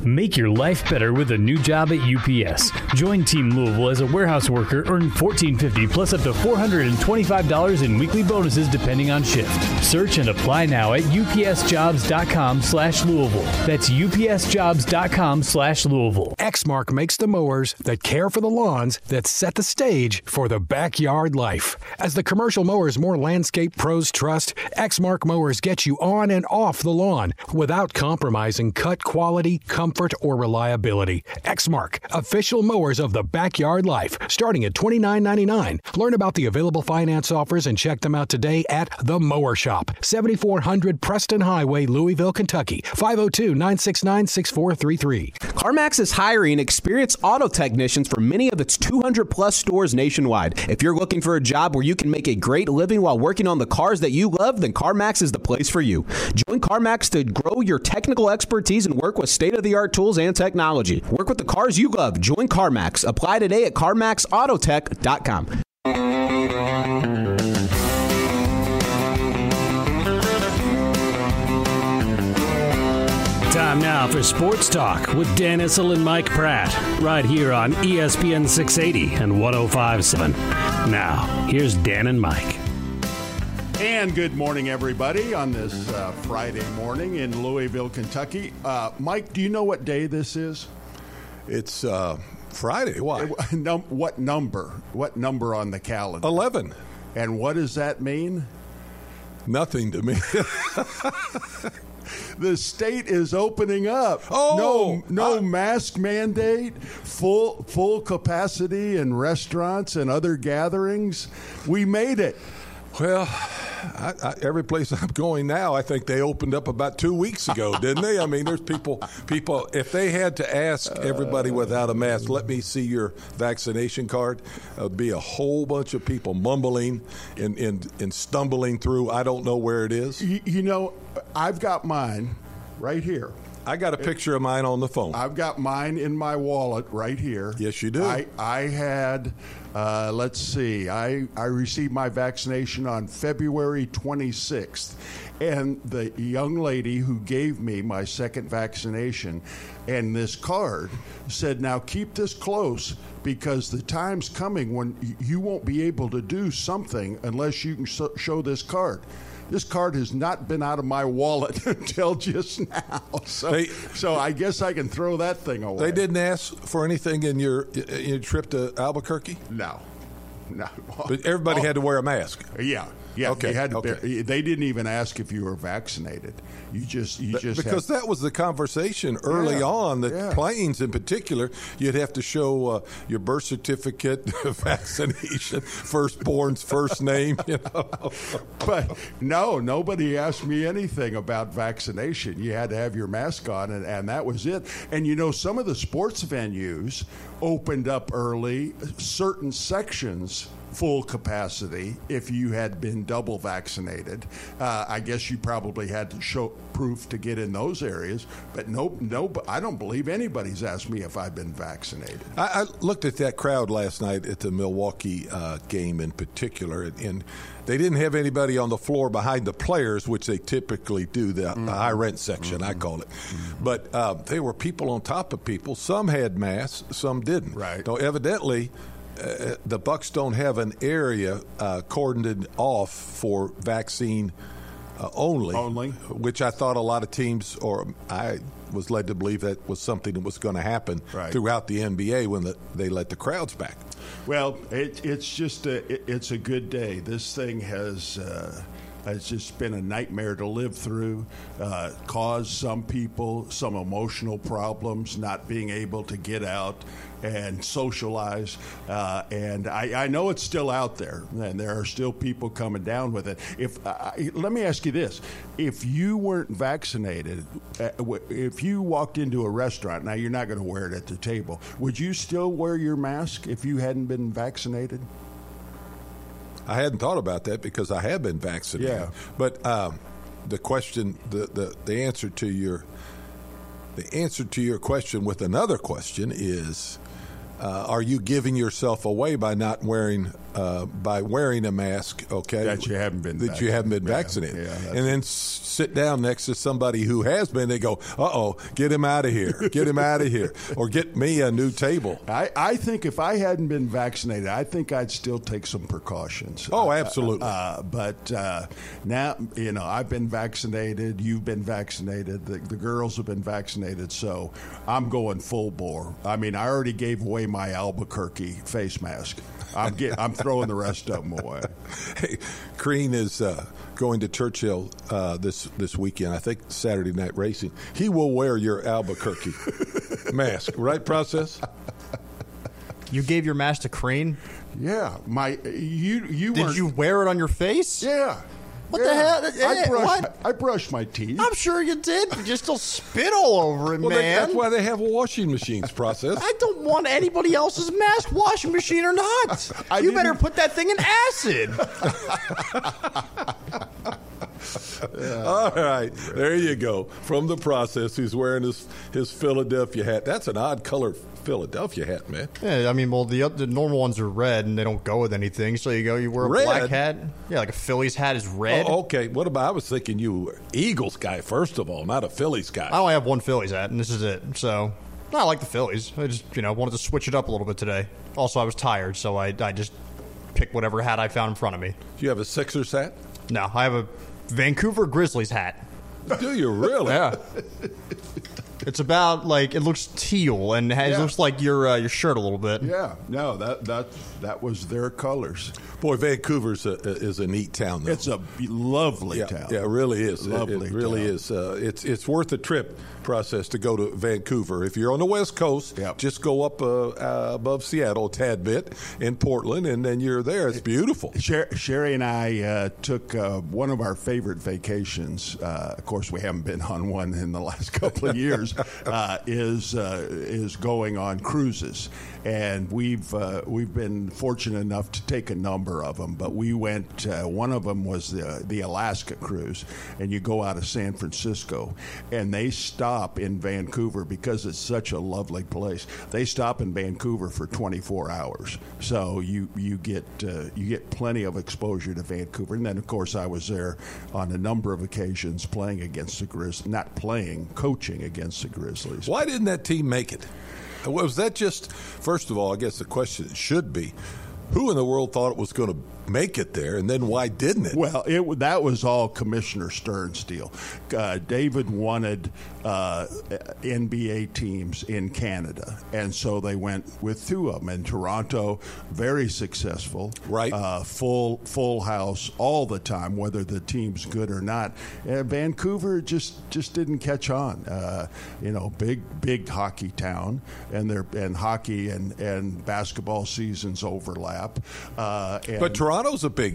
Make your life better with a new job at UPS. Join Team Louisville as a warehouse worker, earn $14.50 plus up to $425 in weekly bonuses depending on shift. Search and apply now at upsjobs.com/Louisville. That's upsjobs.com/Louisville. Exmark makes the mowers that care for the lawns that set the stage for the backyard life. As the commercial mowers more landscape pros trust, Exmark mowers get you on and off the lawn without compromising cut quality, comfort, or reliability. Exmark, official mowers of the backyard life, starting at $29.99. Learn about the available finance offers and check them out today at The Mower Shop, 7400 Preston Highway, Louisville, Kentucky, 502-969-6433. CarMax is hiring experienced auto technicians for many of its 200-plus stores nationwide. If you're looking for a job where you can make a great living while working on the cars that you love, then CarMax is the place for you. Join CarMax to grow your technical expertise and work with state-of-the-art tools and technology. Work with the cars you love. Join CarMax. Apply today at CarMaxAutotech.com. Time now for Sports Talk with Dan Issel and Mike Pratt, right here on ESPN 680 and 105.7. Now, here's Dan and Mike. And good morning, everybody, on this Friday morning in Louisville, Kentucky. Mike, do you know what day this is? It's Friday. Why? What number? What number on the calendar? 11. And what does that mean? Nothing to me. The state is opening up. Oh, no mask mandate, full capacity in restaurants and other gatherings. We made it. Well, every place I'm going now, I think they opened up about 2 weeks ago, didn't they? I mean, there's people, if they had to ask everybody without a mask, let me see your vaccination card, there'd be a whole bunch of people mumbling and stumbling through. I don't know where it is. You know, I've got mine right here. I got a picture of mine on the phone. I've got mine in my wallet right here. Yes, you do. I had, let's see, I received my vaccination on February 26th. And the young lady who gave me my second vaccination and this card said, now keep this close because the time's coming when you won't be able to do something unless you can show this card. This card has not been out of my wallet until just now. So I guess I can throw that thing away. They didn't ask for anything in your trip to Albuquerque? No. But everybody had to wear a mask. Yeah. Okay. They didn't even ask if you were vaccinated. You just because that was the conversation early on. That planes, in particular, you'd have to show your birth certificate, vaccination, firstborn's first name. You know. But no, nobody asked me anything about vaccination. You had to have your mask on, and that was it. And you know, some of the sports venues opened up early, certain sections full capacity if you had been double vaccinated. I guess you probably had to show proof to get in those areas, but no, I don't believe anybody's asked me if I've been vaccinated. I looked at that crowd last night at the Milwaukee game in particular, and they didn't have anybody on the floor behind the players, which they typically do, the high rent section, I call it. But there were people on top of people. Some had masks, some didn't. Right. So evidently, the Bucks don't have an area cordoned off for vaccine only, which I thought a lot of teams, or I was led to believe that was something that was going to happen throughout the NBA when they let the crowds back. Well, it's just it's a good day. This thing has just been a nightmare to live through, caused some people some emotional problems, not being able to get out and socialize. And I know it's still out there, and there are still people coming down with it. Let me ask you this. If you weren't vaccinated, if you walked into a restaurant, now you're not going to wear it at the table, would you still wear your mask if you hadn't been vaccinated? I hadn't thought about that because I have been vaccinated. Yeah. But the question, the answer to your question with another question is, are you giving yourself away by not wearing by wearing a mask, okay? That you haven't been vaccinated. Yeah, and then sit down next to somebody who has been. They go, uh-oh, get him out of here. Get him out of here. Or get me a new table. I think if I hadn't been vaccinated, I think I'd still take some precautions. Oh, absolutely. But now, I've been vaccinated. You've been vaccinated. The girls have been vaccinated. So I'm going full bore. I mean, I already gave away my Albuquerque face mask. I'm throwing the rest of them away. Hey, Crean is going to Churchill this weekend. I think Saturday Night Racing. He will wear your Albuquerque mask, right? Process. You gave your mask to Crean? Yeah, you did you wear it on your face? Yeah. What the hell? I brushed my teeth. I'm sure you did, but you still spit all over it, man. That's why they have washing machines, Process. I don't want anybody else's mask, washing machine or not. You better put that thing in acid. All right, there you go. From the Process, who's wearing his Philadelphia hat. That's an odd color Philadelphia hat, man. Yeah, I mean, well, the normal ones are red and they don't go with anything. So you wear a red? Black hat. Yeah, like a Phillies hat is red. Oh, okay. What about? I was thinking you were Eagles guy first of all, not a Phillies guy. I only have one Phillies hat, and this is it. So I like the Phillies. I just wanted to switch it up a little bit today. Also, I was tired, so I just picked whatever hat I found in front of me. Do you have a Sixers hat? No, I have a Vancouver Grizzlies hat. Do you really? Yeah. It's about it looks teal and it looks like your shirt a little bit. Yeah, no, that was their colors. Boy, Vancouver is a neat town, though. It's a lovely town. Yeah, it really is. Lovely it really is. It's worth a trip, Process, to go to Vancouver. If you're on the West Coast, just go up above Seattle a tad bit in Portland, and then you're there. It's beautiful. Sherry and I took one of our favorite vacations. Of course, we haven't been on one in the last couple of years. Is going on cruises, and we've been fortunate enough to take a number of them. But we went. One of them was the Alaska cruise, and you go out of San Francisco, and they stop in Vancouver because it's such a lovely place. They stop in Vancouver for 24 hours, so you get plenty of exposure to Vancouver. And then, of course, I was there on a number of occasions playing against the Grizzlies, not playing, coaching against the Grizzlies. Why didn't that team make it? Was that just, first of all, I guess the question should be, who in the world thought it was going to make it there, and then why didn't it? Well, that was all Commissioner Stern's deal. David wanted NBA teams in Canada, and so they went with two of them. And Toronto, very successful, right? Full house all the time, whether the team's good or not. Vancouver just didn't catch on. Big hockey town, and hockey and basketball seasons overlap. But Toronto's a big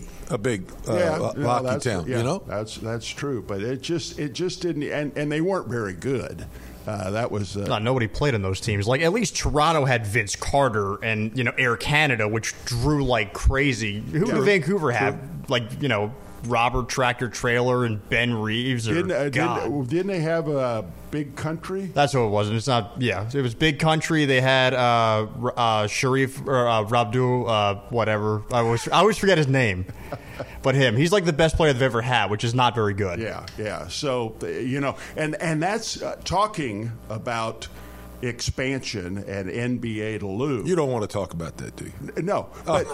hockey town. Yeah, that's true. But it just didn't, and they weren't very good. That was nobody played in those teams. Like, at least Toronto had Vince Carter and Air Canada, which drew like crazy. Who did Vancouver have? Robert Tractor Trailer and Ben Reeves. Didn't they have a Big Country? That's what it was. And it's not. Yeah, it was Big Country. They had Sharif or Rabdu, whatever. I always forget his name. But he's like the best player they've ever had, which is not very good. Yeah. So and that's talking about expansion and NBA to lose. You don't want to talk about that, do you? No,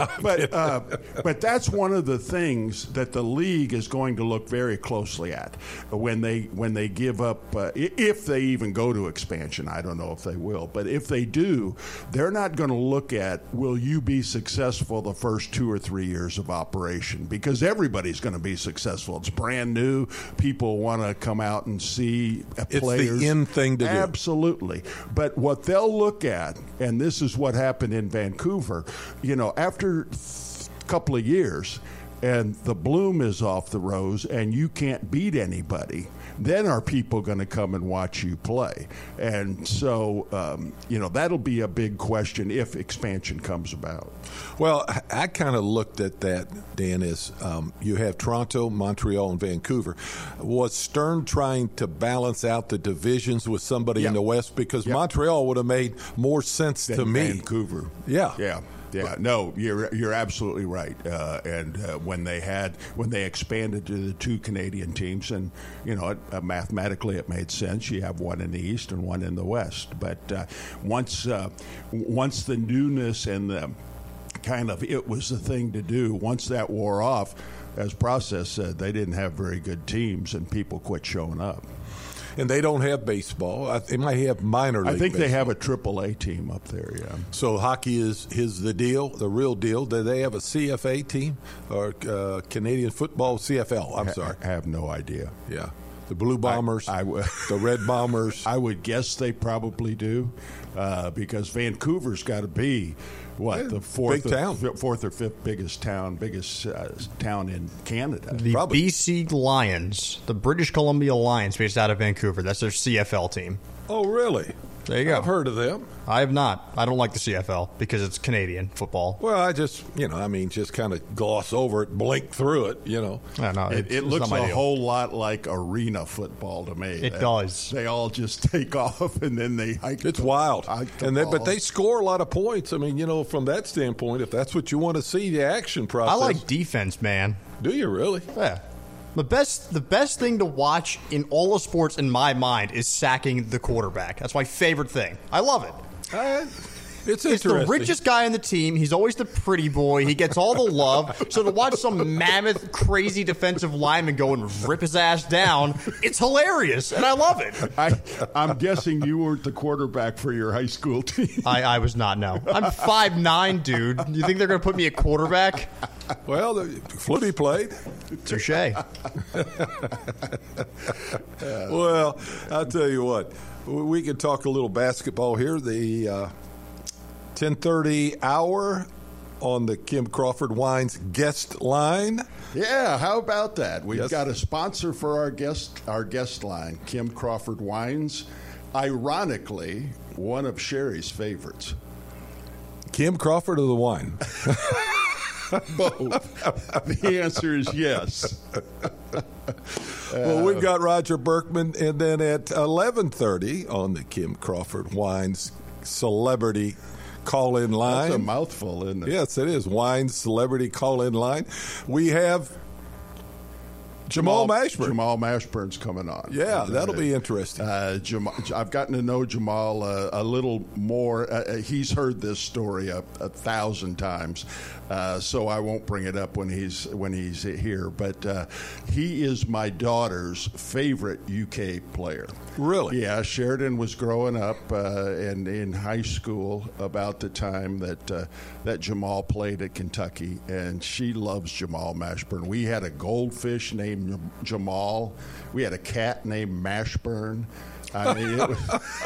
but that's one of the things that the league is going to look very closely at when they give up, if they even go to expansion. I don't know if they will, but if they do, they're not going to look at, will you be successful the first 2 or 3 years of operation, because everybody's going to be successful. It's brand new. People want to come out and see players. It's the in thing to do. Absolutely. But what they'll look at, and this is what happened in Vancouver, after a couple of years and the bloom is off the rose and you can't beat anybody, then are people going to come and watch you play? And so, that'll be a big question if expansion comes about. Well, I kind of looked at that, Dan, as you have Toronto, Montreal, and Vancouver. Was Stern trying to balance out the divisions with somebody in the West? Because Montreal would have made more sense to me. Vancouver. Yeah. Yeah. Yeah, no, you're absolutely right. And when they expanded to the 2 Canadian teams, and mathematically it made sense. You have one in the East and one in the West. But once the newness and the kind of it was the thing to do, once that wore off, as Process said, they didn't have very good teams, and people quit showing up. And they don't have baseball. They might have minor league I think baseball. they have a AAA team up there, yeah. So hockey is the deal, the real deal. Do they have a CFA team or Canadian football CFL? I'm sorry. I have no idea. Yeah. The Blue Bombers, the Red Bombers. I would guess they probably do because Vancouver's got to be the fourth or fifth biggest town in Canada. The BC Lions, the British Columbia Lions, based out of Vancouver. That's their CFL team. Oh, really? There you go. I've heard of them. I have not. I don't like the CFL because it's Canadian football. Well, I just, just kind of gloss over it, blink through it, No, it looks a whole lot like arena football to me. It does. They all just take off and then they hike. It's wild. But they score a lot of points. I mean, from that standpoint, if that's what you want to see, the action process. I like defense, man. Do you really? Yeah. The best thing to watch in all of sports, in my mind, is sacking the quarterback. That's my favorite thing. I love it. It's the richest guy on the team. He's always the pretty boy. He gets all the love. So to watch some mammoth, crazy defensive lineman go and rip his ass down, it's hilarious, and I love it. I'm guessing you weren't the quarterback for your high school team. I was not, no. I'm 5'9", dude. You think they're going to put me at quarterback? Well, Flutie played. Touché. Well, I'll tell you what. We can talk a little basketball here. The 10:30 hour on the Kim Crawford Wines guest line. Yeah, how about that? We've got a sponsor for our guest line, Kim Crawford Wines. Ironically, one of Sherry's favorites. Kim Crawford or the wine? Both. The answer is yes. Well, we've got Roger Berkman, and then at 11:30 on the Kim Crawford Wines celebrity call-in line. That's a mouthful, isn't it? Yes, it is. Wines celebrity call-in line. We have Jamal Mashburn. Jamal Mashburn's coming on. Yeah, that'll be interesting. I've gotten to know Jamal a little more. He's heard this story a 1,000 times, so I won't bring it up when he's here. But he is my daughter's favorite UK player. Really? Yeah, Sheridan was growing up and in high school about the time that Jamal played at Kentucky, and she loves Jamal Mashburn. We had a goldfish named Jamal. We had a cat named Mashburn. I mean, it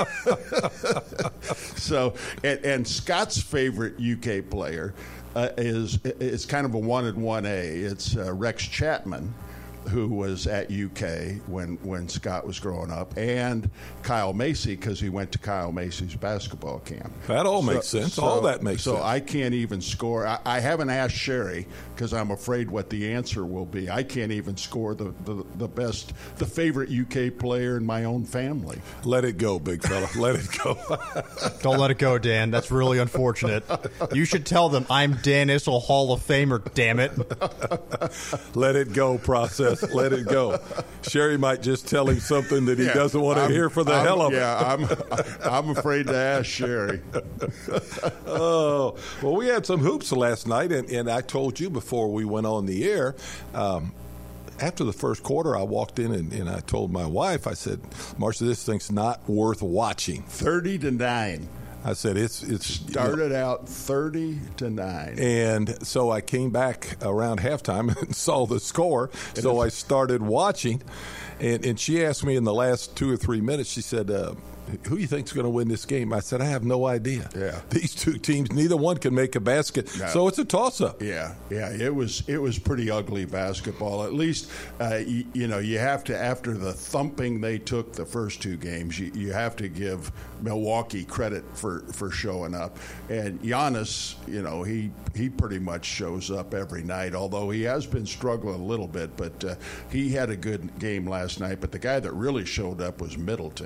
was so. And Scott's favorite UK player is kind of a 1 and 1A. It's Rex Chapman, who was at UK when Scott was growing up, and Kyle Macy, because he went to Kyle Macy's basketball camp. That all makes sense. All that makes sense. So I can't even score. I haven't asked Sherry because I'm afraid what the answer will be. I can't even score the favorite UK player in my own family. Let it go, big fella. Let it go. Don't let it go, Dan. That's really unfortunate. You should tell them I'm Dan Issel, Hall of Famer, damn it. Let it go, process. Let it go. Sherry might just tell him something that he doesn't want to hear for the hell of it. Yeah, I'm afraid to ask Sherry. Oh, well, we had some hoops last night, and I told you before we went on the air, after the first quarter, I walked in and I told my wife, I said, Marcia, this thing's not worth watching. 30-9. I said it's started out 30-9, and so I came back around halftime and saw the score. So I started watching, and she asked me in the last 2 or 3 minutes. She said, "Who do you think's going to win this game?" I said, "I have no idea." Yeah, these two teams, neither one can make a basket, so it's a toss-up. Yeah. It was pretty ugly basketball. At least you have to, after the thumping they took the first 2 games, you have to give Milwaukee credit for showing up. And Giannis, he pretty much shows up every night. Although he has been struggling a little bit, but he had a good game last night. But the guy that really showed up was Middleton.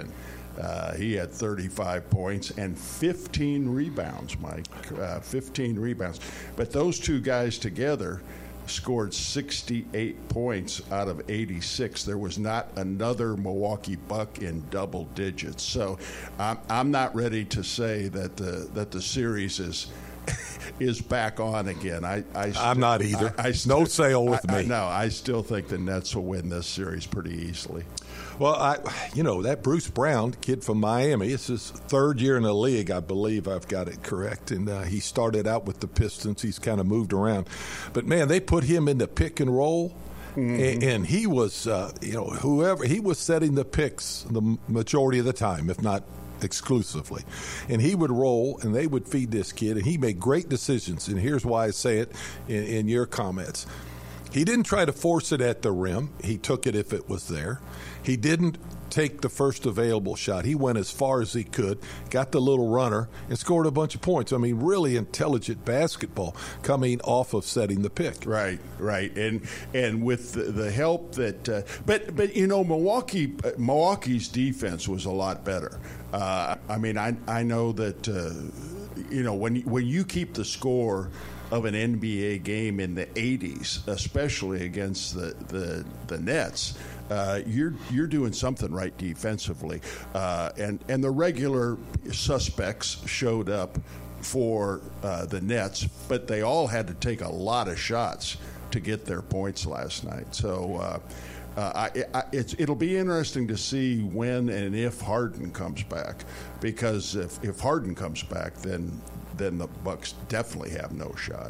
He had 35 points and 15 rebounds, Mike. 15 rebounds. But those two guys together scored 68 points out of 86. There was not another Milwaukee Buck in double digits. So I'm not ready to say that the series is back on again. I'm not either. No sale with me. No, I still think the Nets will win this series pretty easily. Well, that Bruce Brown kid from Miami, it's his third year in the league, I believe I've got it correct. And he started out with the Pistons. He's kind of moved around. But, man, they put him in the pick and roll. Mm-hmm. And he was, he was setting the picks the majority of the time, if not exclusively. And he would roll, and they would feed this kid, and he made great decisions. And here's why I say it in your comments. He didn't try to force it at the rim. He took it if it was there. He didn't take the first available shot. He went as far as he could, got the little runner, and scored a bunch of points. I mean, really intelligent basketball coming off of setting the pick. Right. And with the help that but Milwaukee's defense was a lot better. I know that when you keep the score of an NBA game in the 80s, especially against the Nets, you're doing something right defensively. And the regular suspects showed up for the Nets, but they all had to take a lot of shots to get their points last night. So it'll be interesting to see when and if Harden comes back, because if Harden comes back, then the Bucks definitely have no shot.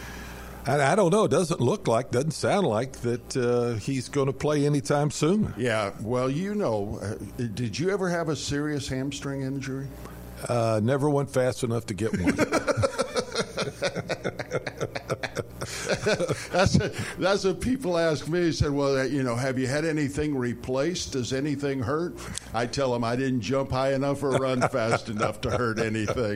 I don't know. It doesn't sound like that he's going to play anytime soon. Yeah. Well, did you ever have a serious hamstring injury? Never went fast enough to get one. That's what people ask me. He said, well, have you had anything replaced? Does anything hurt? I tell them I didn't jump high enough or run fast enough to hurt anything.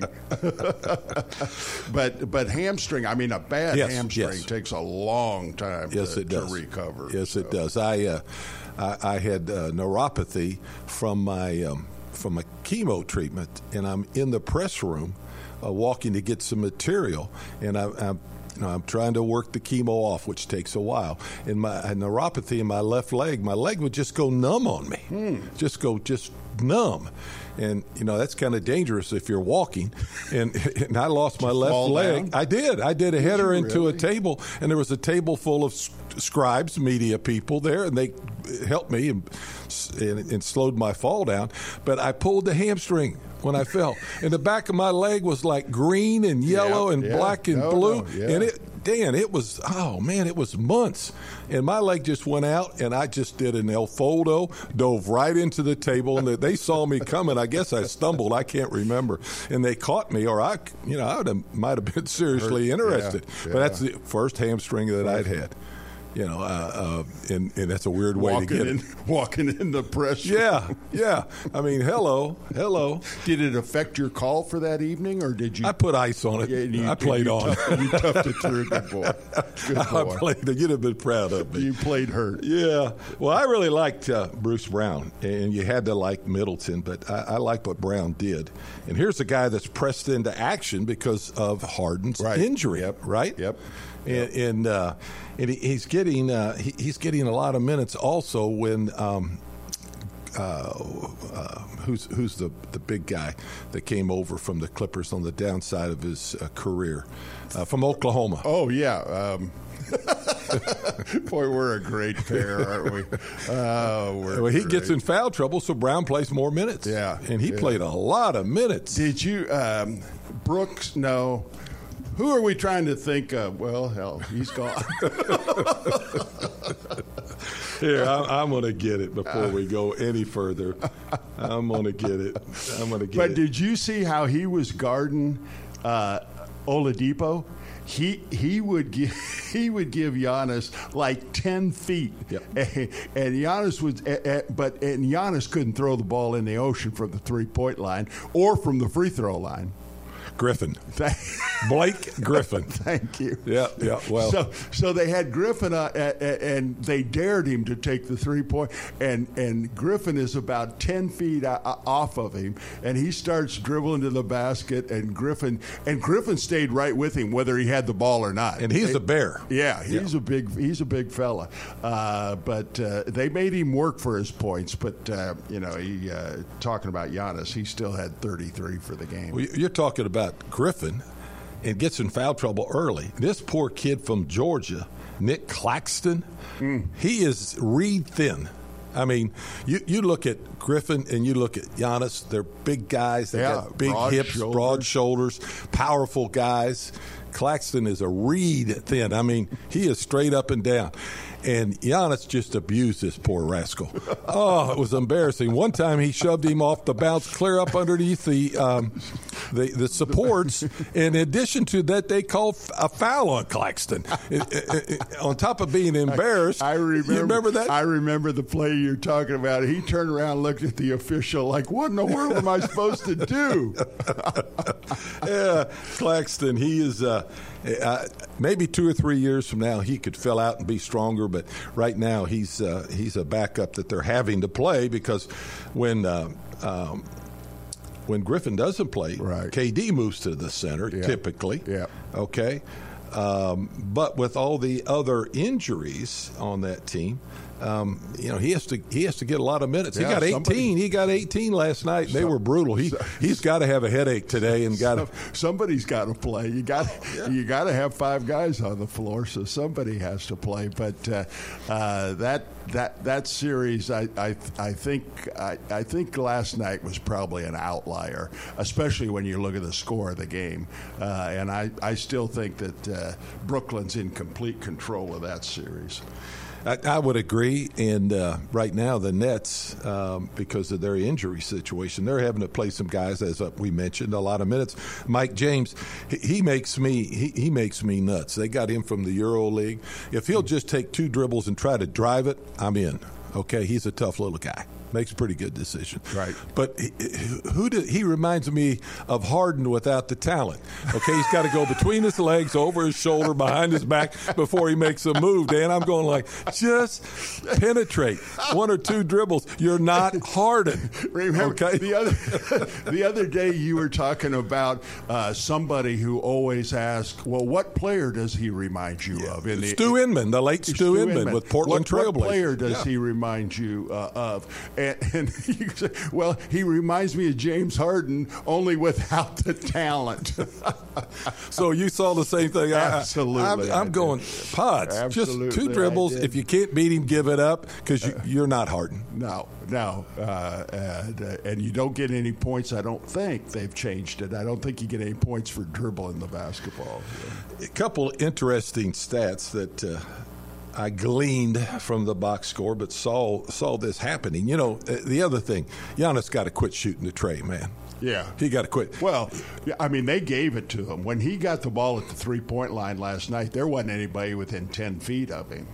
But hamstring, a bad hamstring takes a long time to recover. Yes, it does. I had neuropathy from my chemo treatment, and I'm in the press room walking to get some material, and I'm trying to work the chemo off, which takes a while. And my neuropathy in my left leg, my leg would just go numb on me, just numb. And, that's kind of dangerous if you're walking. And I lost my left leg. Down? I did a header into a table, and there was a table full of scribes, media people there, and they helped me and slowed my fall down. But I pulled the hamstring when I fell. And the back of my leg was like green and yellow and black and blue. And it was months. And my leg just went out, and I just did an El Foldo, dove right into the table, and they saw me coming. I guess I stumbled. I can't remember. And they caught me, or I might have been seriously interested. But that's the first hamstring that I'd had. And that's a weird way to get it. Walking in the press room. Yeah. Hello. Did it affect your call for that evening, or did you? I put ice on it. I played on. You toughed it through. Good boy. I played. You'd have been proud of me. You played hurt. Yeah. Well, I really liked Bruce Brown, and you had to like Middleton, but I like what Brown did. And here's a guy that's pressed into action because of Harden's injury. Right? Yep. And he's getting a lot of minutes also when who's the big guy that came over from the Clippers on the downside of his career from Oklahoma. Oh yeah. Boy, we're a great pair, aren't we? He gets in foul trouble, so Brown plays more minutes. Yeah, and he played a lot of minutes. Did you, Brooks? No. Who are we trying to think of? Well, hell, he's gone. Here, I'm going to get it before we go any further. I'm going to get it. But did you see how he was guarding Oladipo? He would give Giannis like 10 feet, and Giannis Giannis couldn't throw the ball in the ocean from the 3-point line or from the free throw line. Griffin. Blake Griffin. Thank you. Yeah. Well, so they had Griffin and they dared him to take the 3-point, and Griffin is about 10 feet off of him, and he starts dribbling to the basket, and Griffin stayed right with him whether he had the ball or not. And he's a bear. Yeah, he's a big fella. But they made him work for his points. But he talking about Giannis, he still had 33 for the game. Well, you're talking about Griffin, and gets in foul trouble early. This poor kid from Georgia, Nick Claxton, he is reed thin. I mean, you look at Griffin and you look at Giannis. They're big guys. They got big hips, broad shoulders, powerful guys. Claxton is a reed thin. I mean, he is straight up and down. And Giannis just abused this poor rascal. Oh, it was embarrassing. One time he shoved him off the bounce clear up underneath the supports. In addition to that, they called a foul on Claxton. On top of being embarrassed, I remember, you remember that? I remember the play you're talking about. He turned around and looked at the official like, what in the world am I supposed to do? Yeah, Claxton, he is maybe 2 or 3 years from now he could fill out and be stronger, but right now he's a backup that they're having to play because when Griffin doesn't play, KD moves to the center typically. Yeah. Okay. But with all the other injuries on that team, he has to get a lot of minutes. Yeah, he got 18 last night. They were brutal. He's got to have a headache today and somebody's got to play. You got to have 5 guys on the floor, so somebody has to play. But that series, I think last night was probably an outlier, especially when you look at the score of the game. And I still think that Brooklyn's in complete control of that series. I would agree, and right now the Nets, because of their injury situation, they're having to play some guys, as we mentioned, a lot of minutes. Mike James, he makes me nuts. They got him from the Euro League. If he'll just take 2 dribbles and try to drive it, I'm in. Okay, he's a tough little guy. Makes a pretty good decision. Right. But he reminds me of Harden without the talent. Okay, he's got to go between his legs, over his shoulder, behind his back before he makes a move. Dan, I'm going like, just penetrate 1 or 2 dribbles. You're not Harden. Remember, okay? the other day you were talking about somebody who always asks, well, what player does he remind you of? Stu Inman, the late Stu Inman with Portland Trailblazers. What player does he remind you of? And you say, well, he reminds me of James Harden, only without the talent. So you saw the same thing. Absolutely. I'm going, Pods, Absolutely, just 2 dribbles. If you can't beat him, give it up because you're not Harden. No. And you don't get any points. I don't think they've changed it. I don't think you get any points for dribbling the basketball. A couple interesting stats that I gleaned from the box score, but saw this happening. The other thing, Giannis got to quit shooting the tray, man. Yeah. He got to quit. Well, I mean, they gave it to him. When he got the ball at the 3-point line last night, there wasn't anybody within 10 feet of him.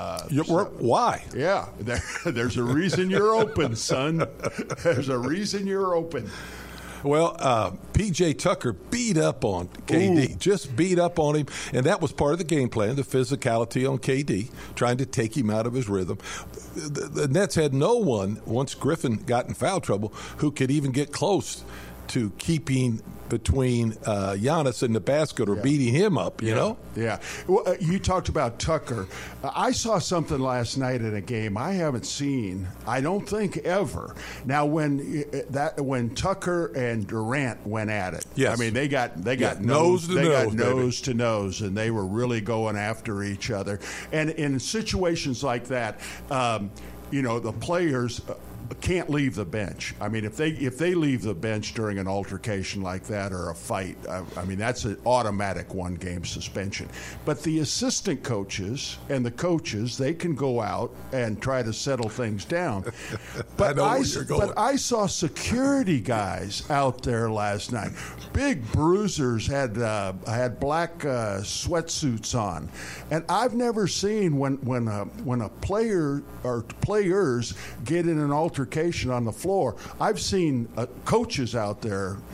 Why? Yeah. There's a reason you're open, son. There's a reason you're open. Well, P.J. Tucker beat up on KD, just beat up on him, and that was part of the game plan, the physicality on KD, trying to take him out of his rhythm. The Nets had no one, once Griffin got in foul trouble, who could even get close to keeping between Giannis and the basket or beating him up, you know? Yeah. Well, you talked about Tucker. I saw something last night in a game I haven't seen, I don't think, ever. Now, when Tucker and Durant went at it, yes. I mean, they got nose to nose, and they were really going after each other. And in situations like that, the players can't leave the bench. I mean, if they leave the bench during an altercation like that or a fight, I mean, that's an automatic 1-game suspension. But the assistant coaches and the coaches, they can go out and try to settle things down. But I saw security guys out there last night. Big bruisers had black sweatsuits on, and I've never seen when a player or players get in an altercation on the floor. I've seen coaches out there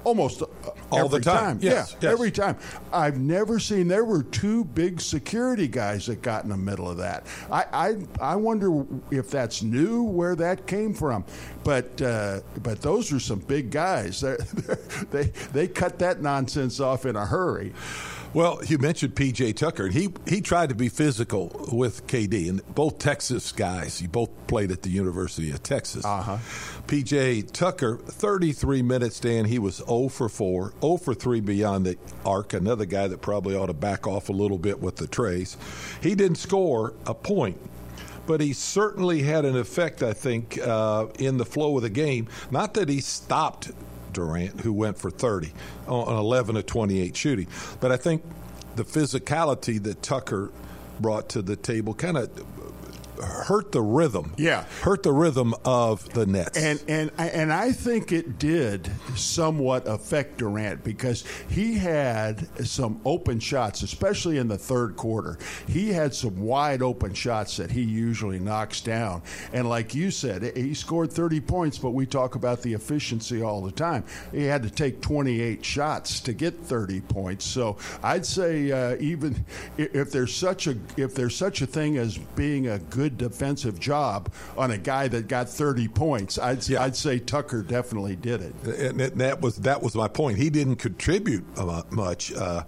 almost all the time. Yes, yes. Every time. I've never seen. There were two big security guys that got in the middle of that. I wonder if that's new, where that came from. But those are some big guys. They cut that nonsense off in a hurry. Well, you mentioned P.J. Tucker, and he tried to be physical with KD, and both Texas guys. You both played at the University of Texas. P.J. Tucker, 33 minutes, Dan, he was 0 for 4, 0 for 3 beyond the arc, another guy that probably ought to back off a little bit with the trays. He didn't score a point, but he certainly had an effect, I think, in the flow of the game. Not that he stopped Durant, who went for 30 on 11 of 28 shooting. But I think the physicality that Tucker brought to the table kind of hurt the rhythm. Yeah. Hurt the rhythm of the Nets. And I think it did somewhat affect Durant because he had some open shots, especially in the third quarter. He had some wide open shots that he usually knocks down. And like you said, he scored 30 points, but we talk about the efficiency all the time. He had to take 28 shots to get 30 points. So I'd say even if there's such a thing as being a good defensive job on a guy that got 30 points, I'd say Tucker definitely did it. And that was my point. He didn't contribute much.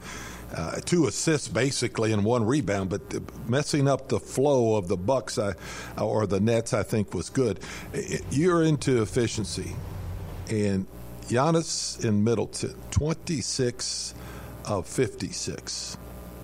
2 assists basically and 1 rebound, but messing up the flow of the Bucks or the Nets, I think, was good. You're into efficiency, and Giannis in Middleton, 26 of 56.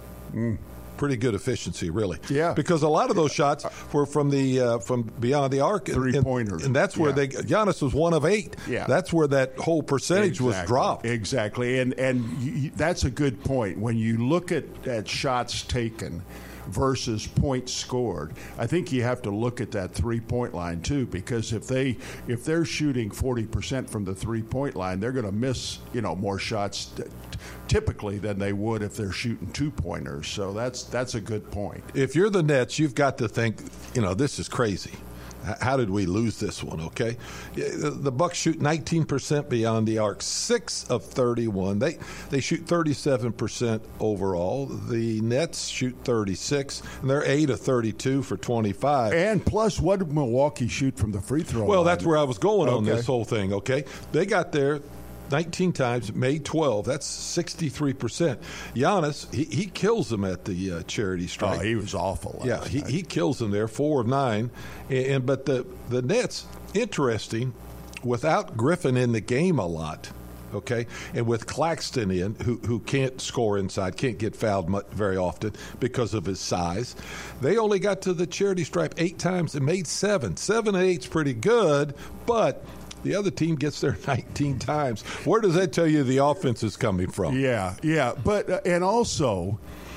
Pretty good efficiency, really. Yeah. Because a lot of those shots were from beyond the arc, three-pointers, and that's where Giannis was 1 of 8. Yeah. That's where that whole percentage was dropped. Exactly, and that's a good point. When you look at shots taken versus points scored, I think you have to look at that 3-point line too, because if they're shooting 40% from the 3-point line, they're going to miss more shots typically than they would if they're shooting 2-pointers. So that's a good point. If you're the Nets, you've got to think, this is crazy. How did we lose this one, okay? The Bucks shoot 19% beyond the arc, 6 of 31. They shoot 37% overall. The Nets shoot 36, and they're 8 of 32 for 25. And plus, what did Milwaukee shoot from the free throw line? Well, that's where I was going on this whole thing, okay? They got there 19 times, made 12. That's 63%. Giannis, he kills them at the charity stripe. Oh, he was awful. Yeah, he kills them there, 4 of 9. But the Nets, interesting, without Griffin in the game a lot, okay, and with Claxton in, who can't score inside, can't get fouled very often because of his size, they only got to the charity stripe 8 times and made 7. 7 and 8's pretty good, but the other team gets there 19 times. Where does that tell you the offense is coming from? Yeah. But and also,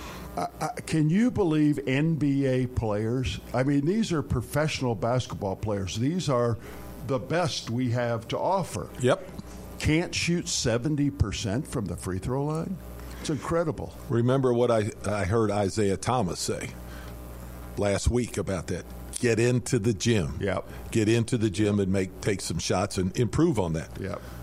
can you believe NBA players? I mean, these are professional basketball players. These are the best we have to offer. Yep. Can't shoot 70% from the free throw line? It's incredible. Remember what I heard Isaiah Thomas say last week about that. Get into the gym. Yep. Get into the gym and take some shots and improve on that.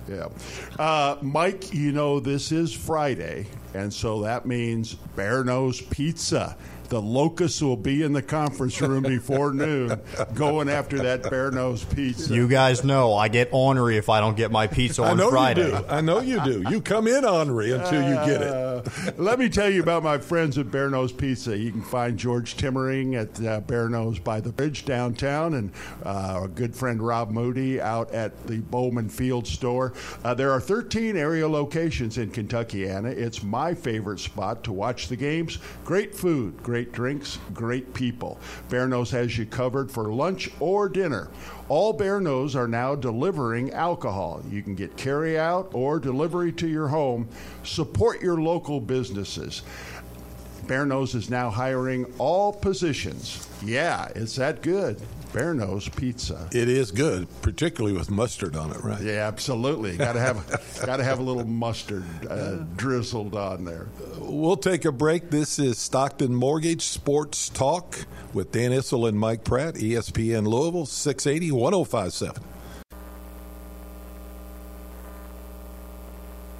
Yep. Mike, this is Friday, and so that means Bear Nose Pizza. The Locusts will be in the conference room before noon going after that Bear Nose Pizza. You guys know I get ornery if I don't get my pizza on Friday. I know you do. You come in ornery until you get it. Let me tell you about my friends at Bear Nose Pizza. You can find George Timmering at Bear Nose by the Bridge downtown, and our good friend Rob Moody out at the Bowman Field store. There are 13 area locations in Kentuckiana. It's my favorite spot to watch the games. Great food, great drinks, great people. Bear Nose has you covered for lunch or dinner. All Bear Nose are now delivering alcohol. You can get carry out or delivery to your home. Support your local businesses. Bear Nose is now hiring all positions. Yeah, it's that good. Bear Nose Pizza. It is good, particularly with mustard on it, right? Yeah, absolutely. Got to have a little mustard drizzled on there. We'll take a break. This is Stockton Mortgage Sports Talk with Dan Issel and Mike Pratt, ESPN Louisville, 680-1057.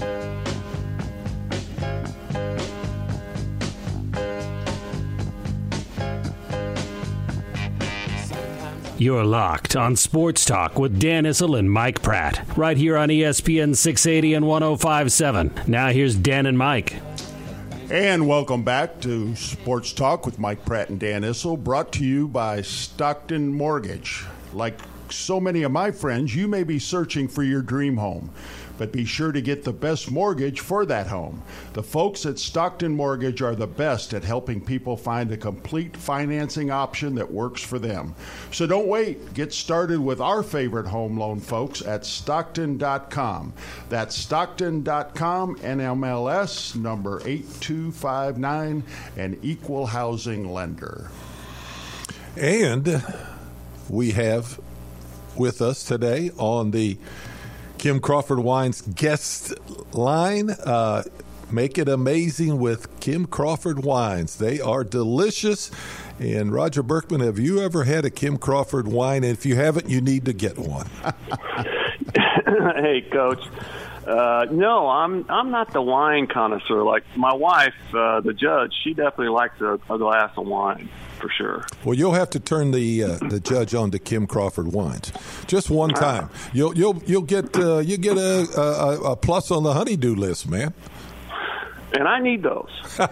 You're locked on Sports Talk with Dan Issel and Mike Pratt, right here on ESPN 680 and 105.7. Now here's Dan and Mike. And welcome back to Sports Talk with Mike Pratt and Dan Issel, brought to you by Stockton Mortgage. Like so many of my friends, you may be searching for your dream home, but be sure to get the best mortgage for that home. The folks at Stockton Mortgage are the best at helping people find a complete financing option that works for them. So don't wait. Get started with our favorite home loan folks at Stockton.com. That's Stockton.com, NMLS number 8259, an equal housing lender. And we have with us today on the Kim Crawford Wines guest line. Make it amazing with Kim Crawford Wines. They are delicious. And Roger Berkman, have you ever had a Kim Crawford wine? And if you haven't, you need to get one. Hey, Coach. No, I'm not the wine connoisseur. Like my wife, the judge, she definitely likes a glass of wine. For sure. Well, you'll have to turn the judge on to Kim Crawford Wines just one time. You'll get a plus on the honeydew list, man. And I need those,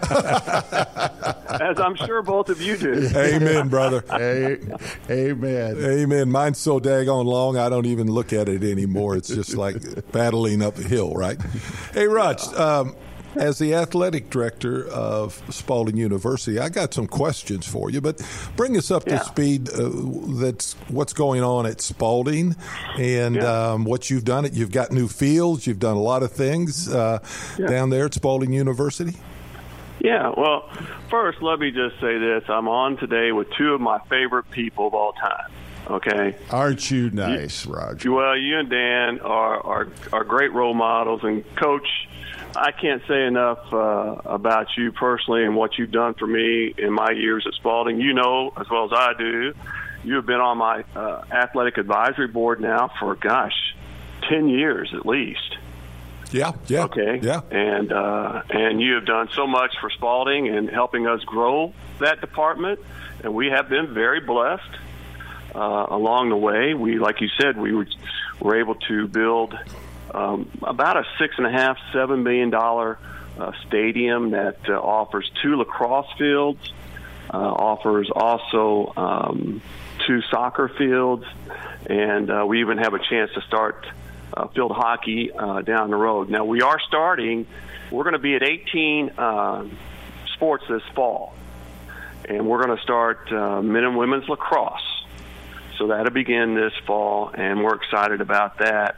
as I'm sure both of you do. Amen, brother. Amen. Amen. Mine's so daggone long, I don't even look at it anymore. It's just like battling up a hill, right? Hey, Raj. As the athletic director of Spalding University, I got some questions for you, but bring us up to speed. That's what's going on at Spalding and what you've done. You've got new fields. You've done a lot of things down there at Spalding University. Yeah, well, first, let me just say this. I'm on today with two of my favorite people of all time. Okay. Aren't you nice, Roger? Well, you and Dan are great role models, and Coach, I can't say enough about you personally and what you've done for me in my years at Spalding. You know as well as I do, you have been on my athletic advisory board now for, 10 years at least. Yeah. Okay. Yeah. And you have done so much for Spalding and helping us grow that department, and we have been very blessed along the way. We, like you said, we were able to build about a $6.5–7 million stadium that offers 2 lacrosse fields, offers also 2 soccer fields, and we even have a chance to start field hockey down the road. Now, we're going to be at 18 sports this fall, and we're going to start men and women's lacrosse. So that'll begin this fall, and we're excited about that.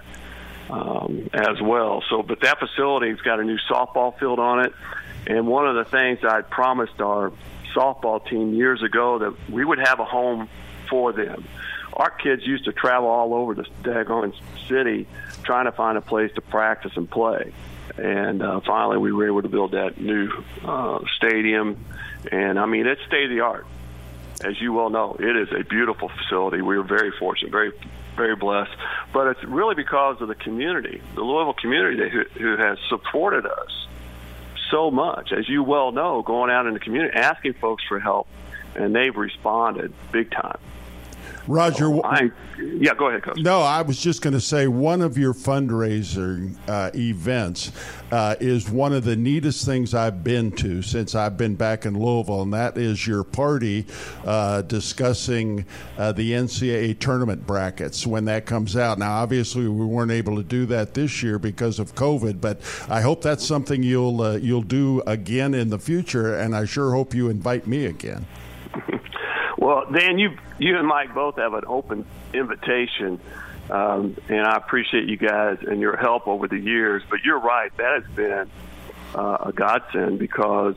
As well. But that facility's got a new softball field on it, and one of the things I promised our softball team years ago that we would have a home for them. Our kids used to travel all over the daggone city trying to find a place to practice and play, and finally we were able to build that new stadium, and I mean it's state of the art. As you well know, it is a beautiful facility. We were very fortunate, very blessed, but it's really because of the community, the Louisville community who has supported us so much. As you well know, going out in the community, asking folks for help, and they've responded big time. Roger, go ahead, Coach. No, I was just going to say one of your fundraiser events is one of the neatest things I've been to since I've been back in Louisville, and that is your party discussing the NCAA tournament brackets when that comes out. Now, obviously, we weren't able to do that this year because of COVID, but I hope that's something you'll do again in the future, and I sure hope you invite me again. Well, Dan, you and Mike both have an open invitation, and I appreciate you guys and your help over the years. But you're right, that has been a godsend because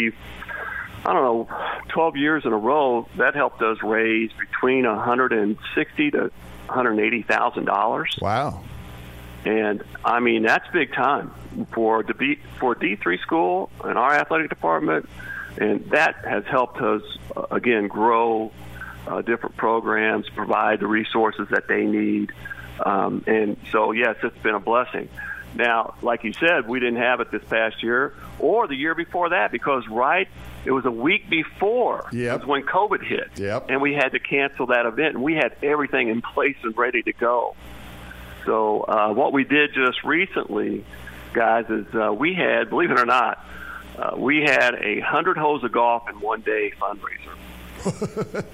12 years in a row, that helped us raise between $160,000 to $180,000. Wow. And, I mean, that's big time for D3 school and our athletic department. And that has helped us, again, grow different programs, provide the resources that they need. And so, yes, it's been a blessing. Now, like you said, we didn't have it this past year or the year before that because, it was a week before was when COVID hit. Yep. And we had to cancel that event, and we had everything in place and ready to go. So what we did just recently, guys, is we had, believe it or not, we had 100 holes of golf in one day fundraiser.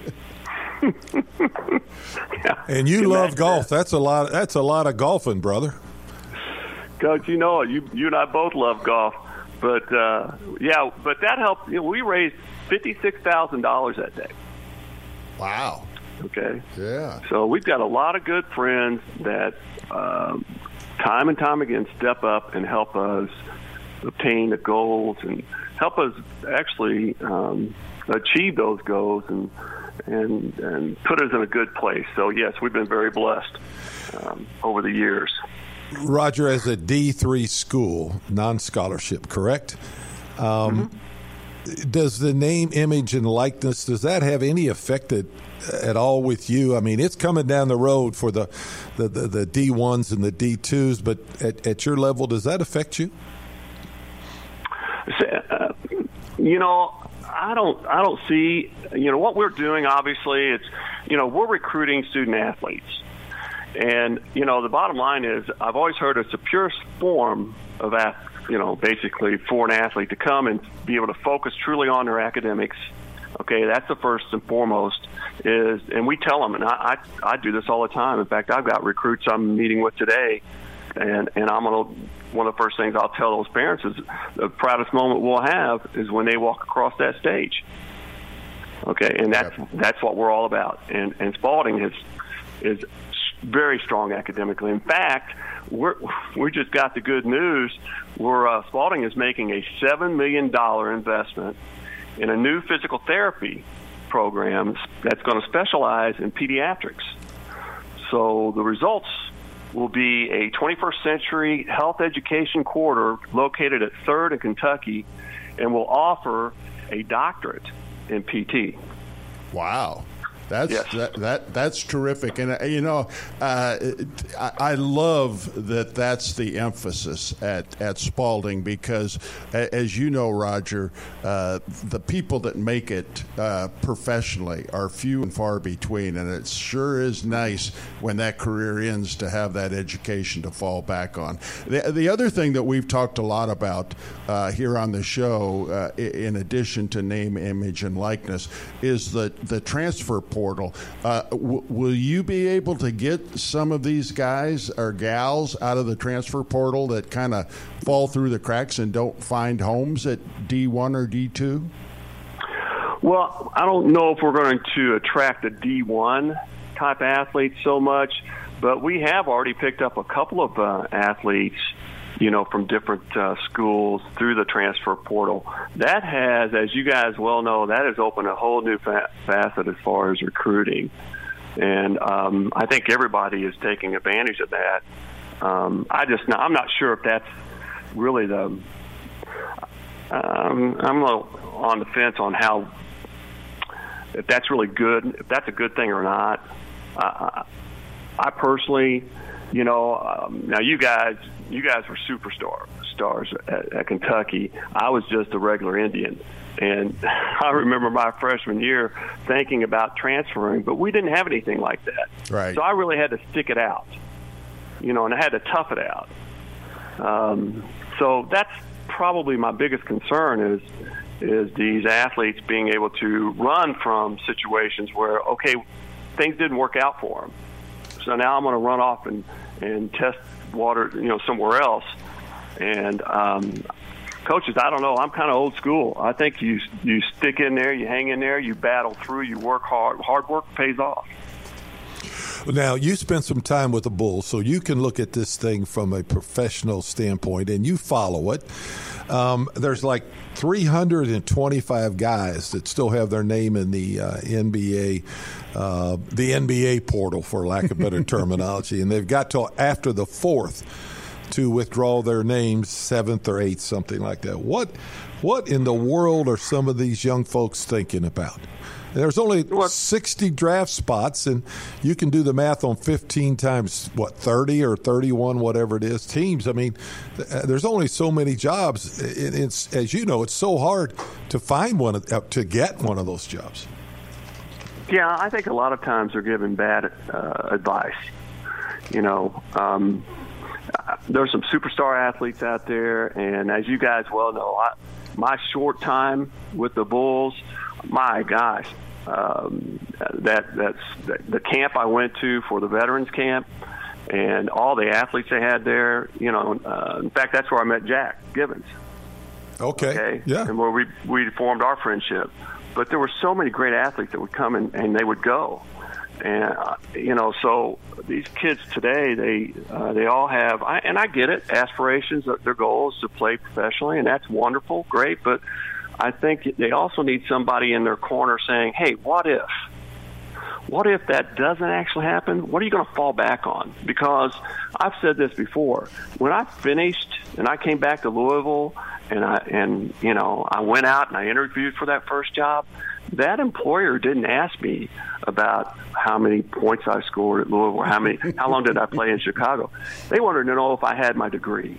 And you love golf. That's a lot of golfing, brother. Coach, you know it. You and I both love golf. But, but that helped. We raised $56,000 that day. Wow. Okay. Yeah. So we've got a lot of good friends that time and time again step up and help us obtain the goals and help us actually achieve those goals and put us in a good place. So, yes, we've been very blessed over the years. Roger, as a D3 school, non-scholarship, correct? Does the name, image, and likeness, does that have any effect at all with you? I mean, it's coming down the road for the D1s and the D2s, but at your level, does that affect you? I don't see, what we're doing, obviously, it's, we're recruiting student athletes. And, the bottom line is I've always heard it's the purest form of, basically for an athlete to come and be able to focus truly on their academics. Okay, that's the first and foremost and we tell them, and I do this all the time. In fact, I've got recruits I'm meeting with today, and one of the first things I'll tell those parents is the proudest moment we'll have is when they walk across that stage. Okay, and that's what we're all about. And Spalding is very strong academically. In fact, we just got the good news where Spalding is making a $7 million investment in a new physical therapy program that's going to specialize in pediatrics. So the results will be a 21st century health education quarter located at 3rd and Kentucky, and will offer a doctorate in PT. Wow. That's terrific, and I love that. That's the emphasis at Spalding because, as you know, Roger, the people that make it professionally are few and far between, and it sure is nice when that career ends to have that education to fall back on. The other thing that we've talked a lot about here on the show, in addition to name, image, and likeness, is the transfer portal. Will you be able to get some of these guys or gals out of the transfer portal that kind of fall through the cracks and don't find homes at D1 or D2? Well, I don't know if we're going to attract a D1 type athlete so much, but we have already picked up a couple of athletes from different schools through the transfer portal. That has, as you guys well know, that has opened a whole new facet as far as recruiting. And I think everybody is taking advantage of that. I'm not sure if that's really I'm a little on the fence on if that's really good, if that's a good thing or not. I personally, now you guys were superstars at Kentucky. I was just a regular Indian. And I remember my freshman year thinking about transferring, but we didn't have anything like that. Right. So I really had to stick it out, and I had to tough it out. So that's probably my biggest concern is these athletes being able to run from situations where, okay, things didn't work out for them. So now I'm going to run off and test water, somewhere else. And coaches, I don't know. I'm kind of old school. I think you stick in there, you hang in there, you battle through, you work hard. Hard work pays off. Now, you spent some time with the Bulls, so you can look at this thing from a professional standpoint, and you follow it. There's like 325 guys that still have their name in the NBA portal, for lack of better terminology, and they've got till after the 4th to withdraw their names 7th or 8th, something like that. What in the world are some of these young folks thinking about? There's only 60 draft spots, and you can do the math on 15 times, 30 or 31, whatever it is, teams. I mean, there's only so many jobs. It's, as you know, it's so hard to find to get one of those jobs. Yeah, I think a lot of times they're given bad advice. You know, there's some superstar athletes out there, and as you guys well know, my short time with the Bulls, my gosh, that's the camp I went to for the veterans camp, and all the athletes they had there. You know, in fact, that's where I met Jack Gibbons. Okay. Yeah. And where we formed our friendship. But there were so many great athletes that would come and they would go. And, you know, so these kids today, they all have, and I get it, aspirations, their goal is to play professionally, and that's wonderful, great, but I think they also need somebody in their corner saying, hey, what if? What if that doesn't actually happen? What are you going to fall back on? Because I've said this before. When I finished and I came back to Louisville and you know, I went out and I interviewed for that first job, that employer didn't ask me about how many points I scored at Louisville or how long did I play in Chicago. They wanted to know if I had my degree.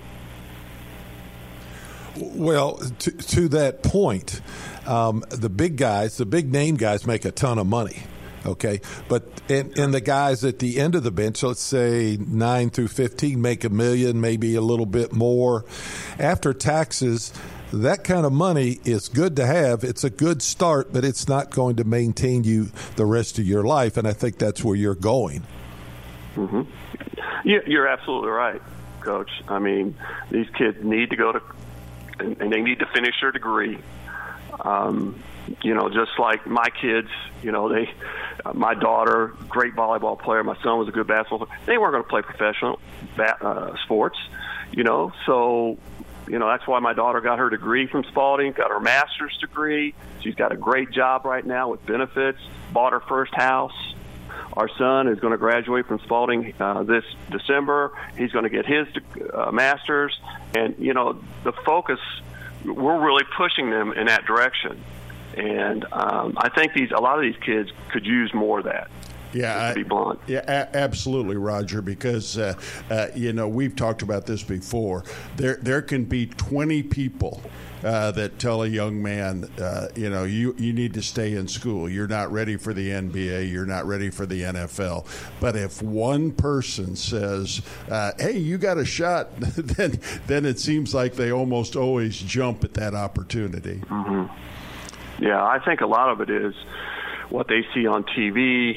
Well, to that point, the big guys, the big name guys make a ton of money. Okay, but and the guys at the end of the bench, let's say 9 through 15, make $1 million, maybe a little bit more. After taxes, that kind of money is good to have. It's a good start, but it's not going to maintain you the rest of your life, and I think that's where you're going. Mm-hmm. You're absolutely right, Coach. I mean, these kids need to go to, and they need to finish their degree. You know, just like my kids, you know, my daughter, great volleyball player, my son was a good basketball player. They weren't going to play professional sports, you know, so, you know, that's why my daughter got her degree from Spalding, got her master's degree. She's got a great job right now with benefits, bought her first house. Our son is going to graduate from Spalding this December. He's going to get his master's. And, you know, the focus, we're really pushing them in that direction. And I think a lot of these kids could use more of that. Yeah, to be blunt. Yeah, absolutely, Roger. Because you know, we've talked about this before. There can be 20 people that tell a young man, you know, you need to stay in school. You're not ready for the NBA. You're not ready for the NFL. But if one person says, "Hey, you got a shot," then it seems like they almost always jump at that opportunity. Mm-hmm. Yeah, I think a lot of it is what they see on TV.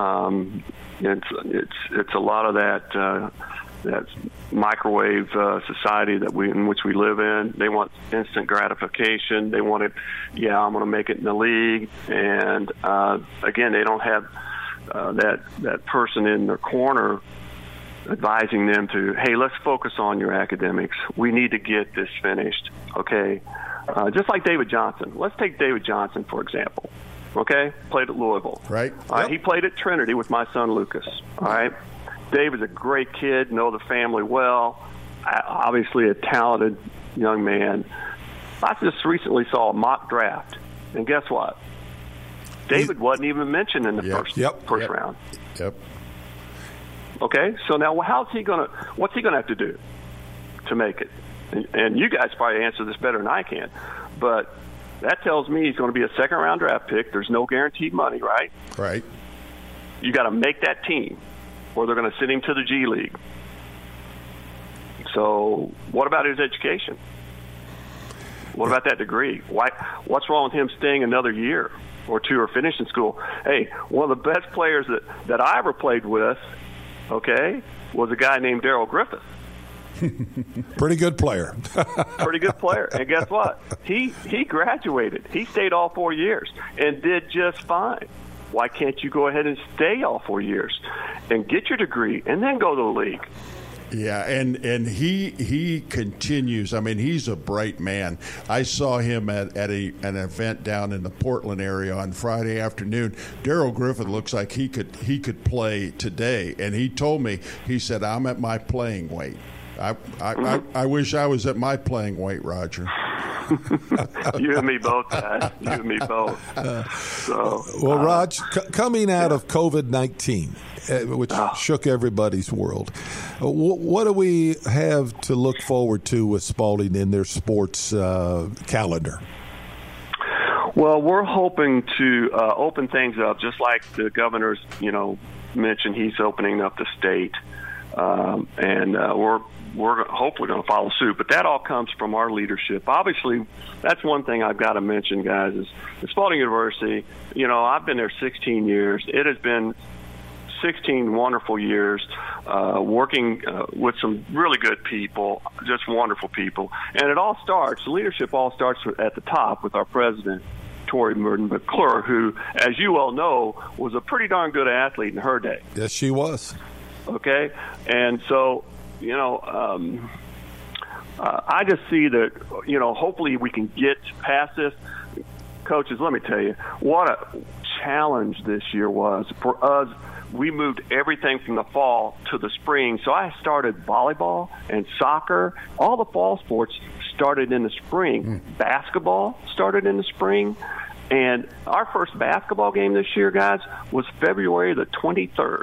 It's a lot of that microwave society in which we live in. They want instant gratification. They want it. Yeah, I'm going to make it in the league. And again, they don't have that person in their corner advising them to, hey, let's focus on your academics. We need to get this finished. Okay. Just like David Johnson. Let's take David Johnson, for example. Okay? Played at Louisville. Right. All right. He played at Trinity with my son, Lucas. All right? David's a great kid, know the family well, obviously a talented young man. I just recently saw a mock draft, and guess what? David wasn't even mentioned in the first round. Yep. Okay? So now what's he going to have to do to make it? And you guys probably answer this better than I can, but that tells me he's going to be a second-round draft pick. There's no guaranteed money, right? Right. You got to make that team, or they're going to send him to the G League. So what about his education? What about that degree? What's wrong with him staying another year or two or finishing school? Hey, one of the best players that I ever played with, okay, was a guy named Darrell Griffith. Pretty good player. Pretty good player. And guess what? He graduated. He stayed all 4 years and did just fine. Why can't you go ahead and stay all 4 years and get your degree and then go to the league? Yeah, and he continues. I mean, he's a bright man. I saw him at an event down in the Portland area on Friday afternoon. Darrell Griffith looks like he could play today, and he told me, he said, I'm at my playing weight. I wish I was at my playing weight, Roger. You and me both, guys. You and me both. Well, Raj, coming out of COVID-19, which shook everybody's world, what do we have to look forward to with Spalding in their sports calendar? Well, we're hoping to open things up, just like the governor's, mentioned. He's opening up the state, and we're hopefully going to follow suit. But that all comes from our leadership. Obviously, that's one thing I've got to mention, guys, is the Spalding University. I've been there 16 years. It has been 16 wonderful years working with some really good people, just wonderful people. And the leadership all starts at the top with our president, Tori Murden McClure, who, as you all know, was a pretty darn good athlete in her day. Yes, she was. Okay? And so, I just see that, hopefully we can get past this. Coaches, let me tell you, what a challenge this year was. For us, we moved everything from the fall to the spring. So I started volleyball and soccer. All the fall sports started in the spring. Basketball started in the spring. And our first basketball game this year, guys, was February the 23rd.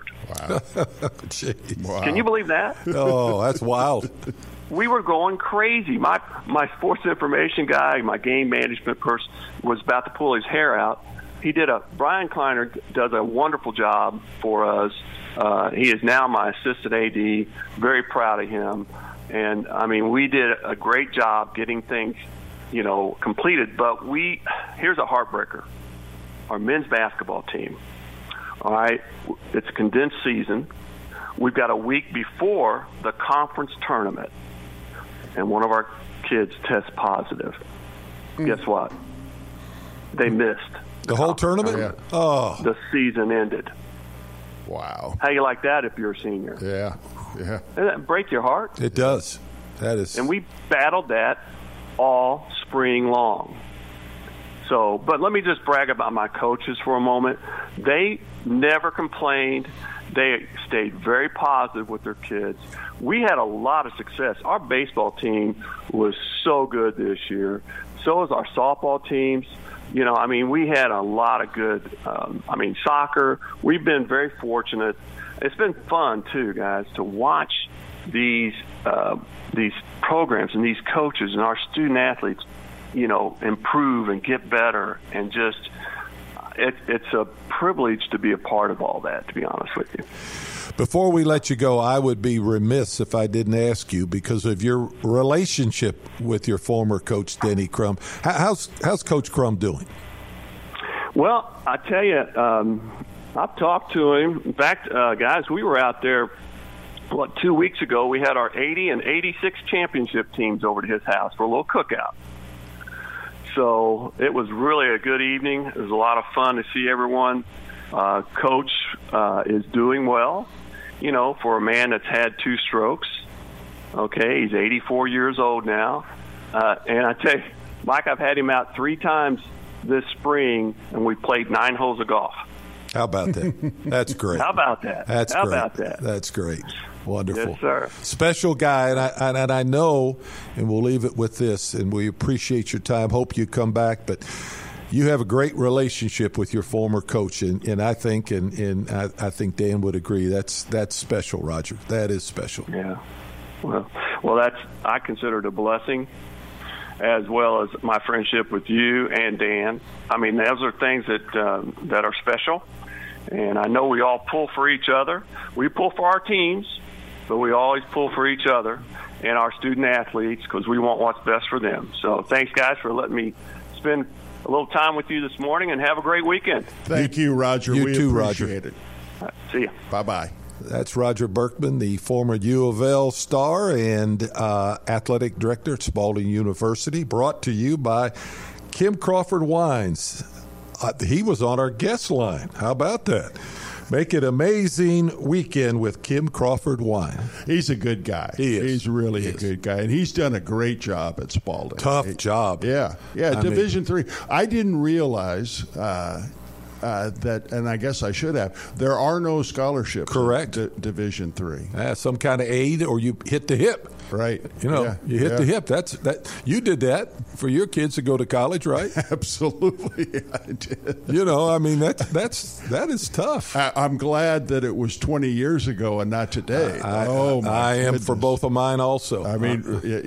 Wow. Wow. Can you believe that? Oh, that's wild. We were going crazy. My sports information guy, my game management person, was about to pull his hair out. Brian Kleiner does a wonderful job for us. He is now my assistant AD. Very proud of him. And, we did a great job getting things, completed. But here's a heartbreaker. Our men's basketball team, all right, it's a condensed season. We've got a week before the conference tournament, and one of our kids tests positive. Guess what? They missed. The whole tournament? Oh. The season ended. Wow. How you like that if you're a senior? Yeah. Doesn't that break your heart? It does. That is. And we battled that all spring long. So, but let me just brag about my coaches for a moment. They never complained. They stayed very positive with their kids. We had a lot of success. Our baseball team was so good this year. So was our softball teams. We had a lot of good, soccer. We've been very fortunate. It's been fun, too, guys, to watch these programs and these coaches and our student athletes, improve and get better. And just, it's a privilege to be a part of all that, to be honest with you. Before we let you go, I would be remiss if I didn't ask you, because of your relationship with your former coach, Denny Crum. How's Coach Crum doing? Well, I tell you, I've talked to him. In fact, guys, we were out there, 2 weeks ago. We had our 80 and 86 championship teams over to his house for a little cookout. So it was really a good evening. It was a lot of fun to see everyone. Coach is doing well, for a man that's had 2 strokes. Okay, he's 84 years old now. And I tell you, Mike, I've had him out 3 times this spring, and we played 9 holes of golf. How about that? That's great. How about that? That's How great. about that? That's great. Wonderful. Yes, sir. Special guy, and I know, and we'll leave it with this, and we appreciate your time. Hope you come back, but you have a great relationship with your former coach, and I think, and I think Dan would agree. That's special, Roger. That is special. Yeah. Well, I consider it a blessing, as well as my friendship with you and Dan. Those are things that are special, and I know we all pull for each other. We pull for our teams, but we always pull for each other and our student athletes, because we want what's best for them. So thanks, guys, for letting me spend a little time with you this morning, and have a great weekend. Thank you, Roger. You we too, appreciate Roger. it. Right, see ya. Bye-bye. That's Roger Berkman, the former U of L star and athletic director at Spalding University, brought to you by Kim Crawford Wines. He was on our guest line. How about that? Make it an amazing weekend with Kim Crawford Wine. He's a good guy. He is. He's really a good guy, and he's done a great job at Spalding. Tough job. Yeah. Division III. I didn't realize that, and I guess I should have. There are no scholarships. Correct. Division III. Some kind of aid, or you hit the hip. Right. You hit the hip. That you did that for your kids to go to college, right? Absolutely, I did. I mean that is tough. I'm glad that it was 20 years ago and not today. I am for both of mine also. I mean,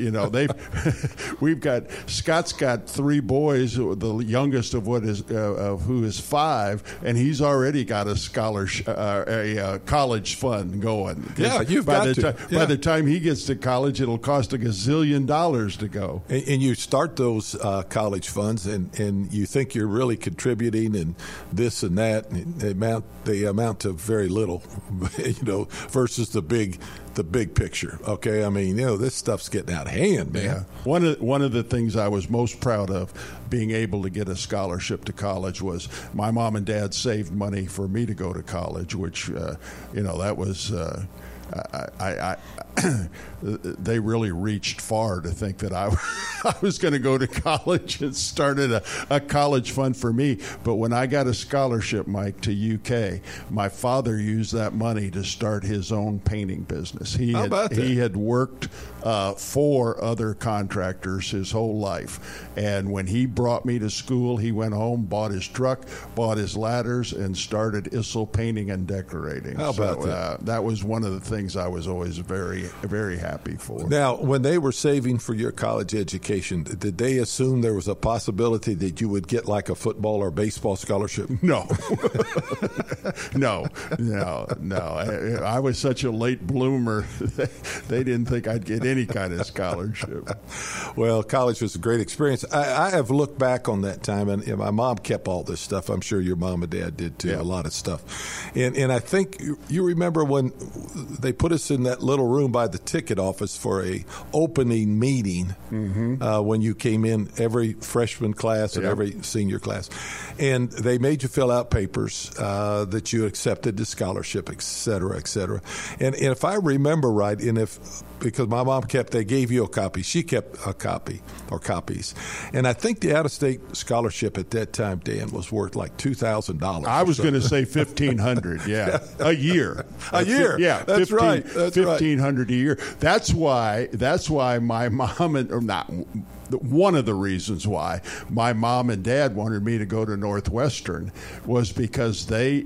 Scott's got 3 boys, the youngest of who is 5, and he's already got a scholarship, a college fund going. Yeah, you've got to. By the time he gets to college, it'll cost $1 gazillion to go. And you start those college funds, and you think you're really contributing, and this and that, and they amount to very little, versus the big picture. Okay, I mean, this stuff's getting out of hand, man. Yeah. One of the things I was most proud of being able to get a scholarship to college was my mom and dad saved money for me to go to college, which that was. They really reached far to think that I was going to go to college and started a college fund for me. But when I got a scholarship, Mike, to UK, my father used that money to start his own painting business. He had worked for other contractors his whole life. And when he brought me to school, he went home, bought his truck, bought his ladders, and started Issel Painting and Decorating. How about that? That was one of the things I was always very, very happy for. Now, when they were saving for your college education, did they assume there was a possibility that you would get like a football or baseball scholarship? No. No. I was such a late bloomer, they didn't think I'd get any kind of scholarship. Well, college was a great experience. I have looked back on that time, and my mom kept all this stuff. I'm sure your mom and dad did too, a lot of stuff. And I think you remember when they put us in that little room by the ticket office for a opening meeting when you came in, every freshman class and every senior class. And they made you fill out papers that you accepted the scholarship, et cetera, et cetera. And if I remember right, because my mom they gave you a copy. She kept a copy or copies. And I think the out-of-state scholarship at that time, Dan, was worth like $2,000. I was going to say $1,500, a year. A year. Yeah, that's right. That's $1,500 a year. That's why my mom one of the reasons why my mom and dad wanted me to go to Northwestern was because they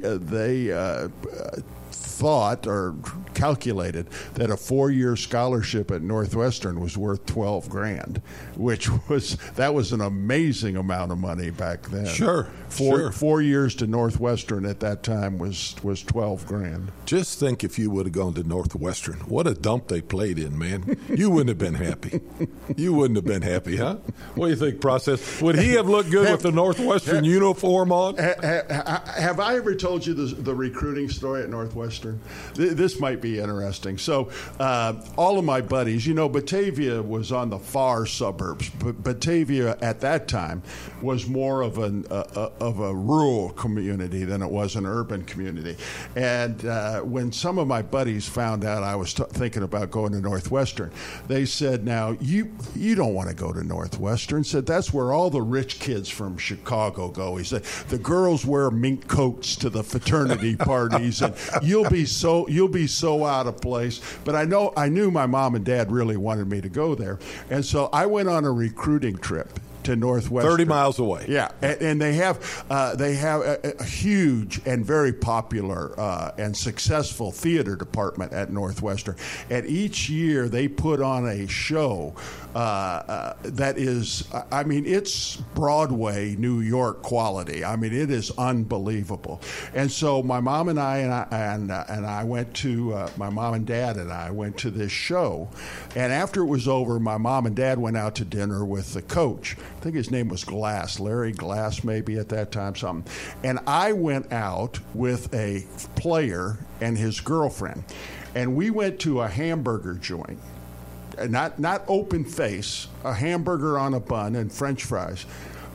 thought or calculated that a 4-year scholarship at Northwestern was worth $12,000, which was an amazing amount of money back then. Sure. 4 years to Northwestern at that time was $12,000. Just think if you would have gone to Northwestern, what a dump they played in, man. You wouldn't have been happy. You wouldn't have been happy, huh? What do you think, Process? Would he have looked good with the Northwestern uniform on? Have I ever told you the recruiting story at Northwestern? This might be interesting. So all of my buddies, Batavia was on the far suburbs. But Batavia at that time was more of a rural community than it was an urban community. And when some of my buddies found out I was thinking about going to Northwestern, they said, now, you don't want to go to Northwestern. Said, that's where all the rich kids from Chicago go. He said, the girls wear mink coats to the fraternity parties, and you'll be so out of place. But I knew my mom and dad really wanted me to go there. And so I went on a recruiting trip to Northwestern. 30 miles away. Yeah, and they have a huge and very popular and successful theater department at Northwestern. And each year they put on a show that is, it's Broadway, New York quality. It is unbelievable. And so my mom and I went to my mom and dad and I went to this show. And after it was over, my mom and dad went out to dinner with the coach. I think his name was Glass, Larry Glass, maybe at that time, something. And I went out with a player and his girlfriend, and we went to a hamburger joint, not open face, a hamburger on a bun and French fries.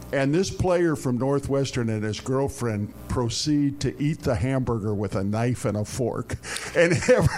And this player from Northwestern and his girlfriend proceed to eat the hamburger with a knife and a fork. And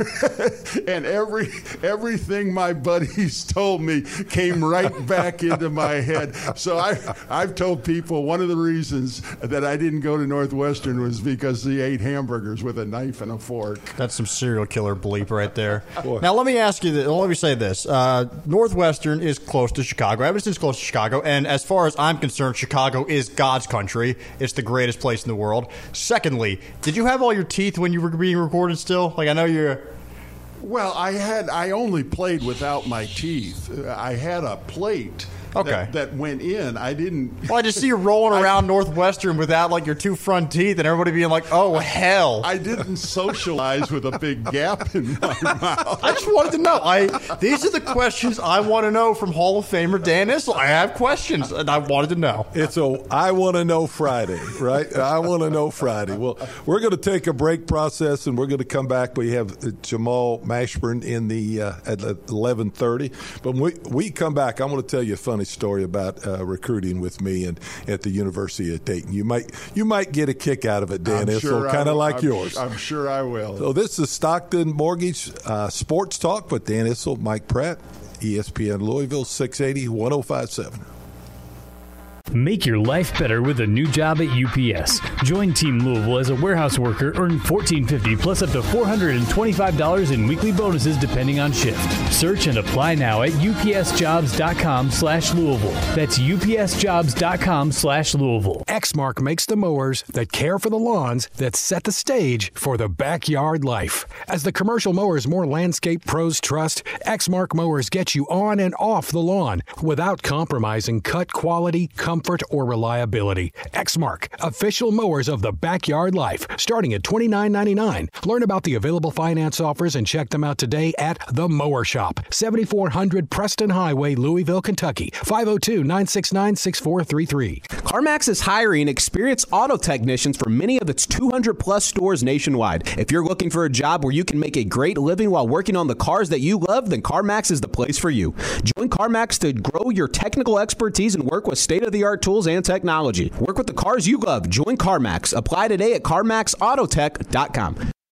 everything my buddies told me came right back into my head. So I've told people one of the reasons that I didn't go to Northwestern was because he ate hamburgers with a knife and a fork. That's some serial killer bleep right there. Now, let me ask you this. Let me say this. Northwestern is close to Chicago. Evanston's close to Chicago. And as far as I'm concerned, Chicago is God's country. It's the greatest place in the world. Secondly, did you have all your teeth when you were being recorded still? Like, I know you're... Well, I only played without my teeth. I had a plate. Okay. That went in. I didn't. Well, I just see you rolling around Northwestern without like your two front teeth, and everybody being like, "Oh hell!" I didn't socialize with a big gap in my mouth. I just wanted to know. These are the questions I want to know from Hall of Famer Dan Issel. I have questions, and I wanted to know. It's a I want to know Friday, right? I want to know Friday. Well, we're going to take a break process, and we're going to come back. We have Jamal Mashburn in the at 11:30. But when we come back, I'm going to tell you a funny story about recruiting with me and at the University of Dayton. You might get a kick out of it, Dan Issel, kind of like yours. I'm sure I will. So this is Stockton Mortgage Sports Talk with Dan Issel, Mike Pratt, ESPN Louisville, 680, 1057. Make your life better with a new job at UPS. Join Team Louisville as a warehouse worker. Earn $14.50 plus up to $425 in weekly bonuses depending on shift. Search and apply now at upsjobs.com/Louisville. That's upsjobs.com/Louisville. Exmark makes the mowers that care for the lawns that set the stage for the backyard life. As the commercial mowers more landscape pros trust, Exmark mowers get you on and off the lawn without compromising cut quality, comfort, or reliability. Exmark, official mowers of the backyard life, starting at $29.99. Learn about the available finance offers and check them out today at The Mower Shop, 7400 Preston Highway, Louisville, Kentucky, 502-969-6433. CarMax is hiring experienced auto technicians for many of its 200-plus stores nationwide. If you're looking for a job where you can make a great living while working on the cars that you love, then CarMax is the place for you. Join CarMax to grow your technical expertise and work with state-of-the-art tools and technology. Work with the cars you love. Join CarMax. Apply today at CarMaxAutotech.com.